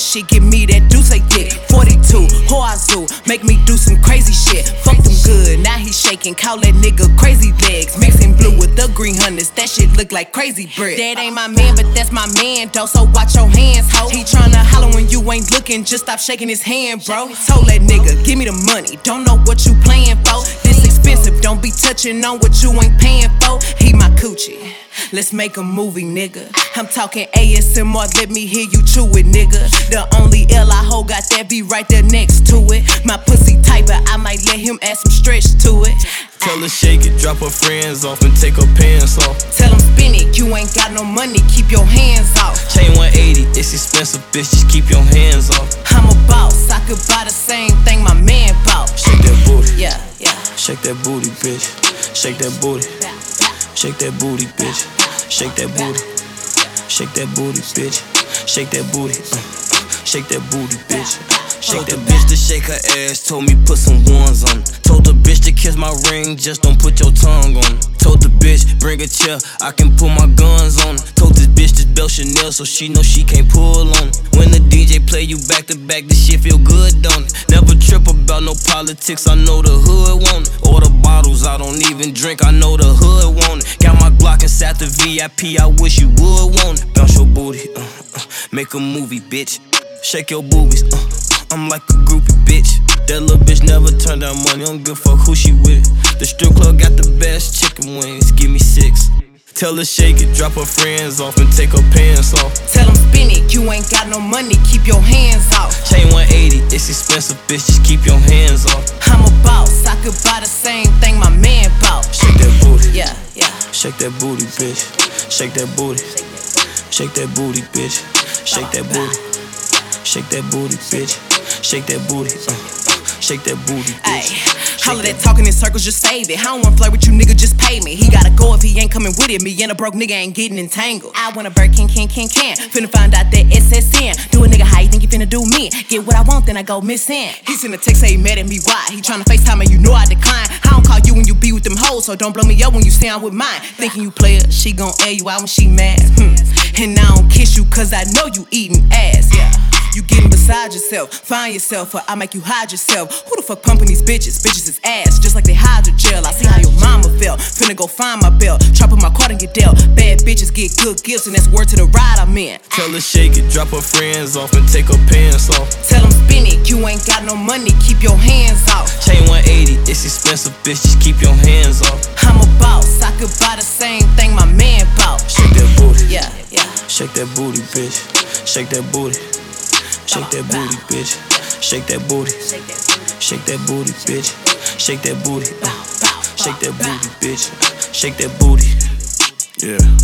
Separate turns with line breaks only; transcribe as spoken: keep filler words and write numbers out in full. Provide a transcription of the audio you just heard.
shit, give me that do say dick. forty-two, Hoazoo, make me do some crazy shit. Fuck them good, now he shaking, call that nigga crazy legs. Mixing blue with the green hunters, that shit look like crazy bread. That ain't my man, but that's my man, though, so watch your hands, ho. He tryna holler when you ain't looking, just stop shaking his hand, bro. Told that nigga, give me the money, don't know what you playing for. This expensive, don't be touching on what you ain't paying for. He my coochie, let's make a movie, nigga. I'm talking A S M R, let me hear you chew it, nigga. The only L I hold got that be right there next to it. My pussy tight, but I might let him add some stretch to it.
Tell her shake it, drop her friends off and take her pants off.
Tell him spin it, you ain't got no money, keep your hands off.
Chain one eighty, it's expensive, bitch, just keep your hands off.
I'm a boss, I could buy the same thing my man bought.
Shake that booty,
yeah, yeah.
Shake that booty, bitch. Shake that booty. Shake that booty, bitch. Shake that booty. Shake that booty, bitch. Shake that booty. Uh. Shake that booty, bitch. Shake that bitch to shake her ass. Told me put some ones on. Told the bitch to kiss my ring, just don't put your tongue on. Told the bitch bring a chair, I can pull my guns on. Told this bitch this belt Chanel, so she know she can't pull on it. When the D J play you back to back, this shit feel good, don't it? Never trip about no politics, I know the hood want it. Order bottles, I don't even drink, I know the hood want it. Got my Glock inside the V I P, I wish you would want it. Bounce your booty, uh, uh, make a movie, bitch. Shake your boobies, uh, I'm like a groupie, bitch. That little bitch never turned down money, don't give a fuck who she with. The strip club got the best chicken wings, give me six. Tell her shake it, drop her friends off and take her pants off.
Tell him spin it, you ain't got no money, keep your hands off.
Chain one eighty, it's expensive, bitch, just keep your hands off.
I'm a boss, I could buy the same thing my man bought.
Shake that booty,
yeah, yeah.
Shake that booty, bitch. Shake that booty. Shake that booty, bitch. Shake that booty. Shake that booty, bitch. Shake that booty, uh, shake that booty, bitch.
Ay, all of that talking in circles, just save it. I don't wanna flirt with you, nigga, just pay me. He gotta go if he ain't coming with it. Me and a broke nigga ain't getting entangled. I want a Birkin, can, can, can. Finna find out that S S N. Do a nigga how you think you finna do me? Get what I want, then I go missing. He send a text, say he mad at me, why? He tryna FaceTime and you know I decline. I don't call you when you be with them hoes, so don't blow me up when you stand with mine. Thinking you play her, she gon' air you out when she mad. Hmm. And I don't kiss you cause I know you eating ass, yeah. You getting beside yourself, find yourself, or I make you hide yourself. Who the fuck pumping these bitches? Bitches is ass, just like they hydrogel. I see how your mama felt, finna go find my belt. Chop up my card and get dealt. Bad bitches get good gifts, and that's word to the ride I'm in.
Tell her shake it, drop her friends off and take her pants off.
Tell them spin it, you ain't got no money, keep your hands off.
Chain one eighty, it's expensive, bitch, just keep your hands off.
I'm a boss, I could buy the same thing my man bought.
Shake that booty,
yeah, yeah.
Shake that booty, bitch. Shake that booty. Shake that booty, bitch. Shake that booty. Shake that booty, bitch. Shake that booty. Uh, shake that booty, bitch. Shake that booty. Yeah.